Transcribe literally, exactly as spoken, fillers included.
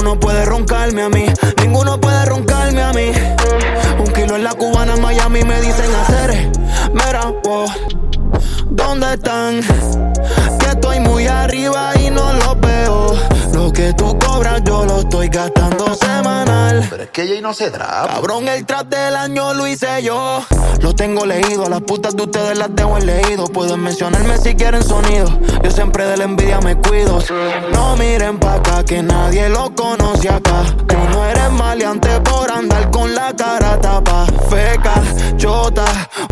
ninguno puede roncarme a mí. Ninguno puede roncarme a mí. Un kilo en la cubana en Miami me dicen hacer. Mira, wow, ¿dónde están? Que estoy muy arriba y no los veo. Lo que tú cobras yo lo estoy gastando semanal. Pero es que Jay no se trapa. Cabrón, el trap del año lo hice yo. Lo tengo leído, a las putas de ustedes las dejo en leído. Pueden mencionarme si quieren sonido. Yo siempre de la envidia me cuido. No miren pa' acá que nadie lo conoce acá. Tú no eres maleante por andar con la cara tapa. Feca, chota,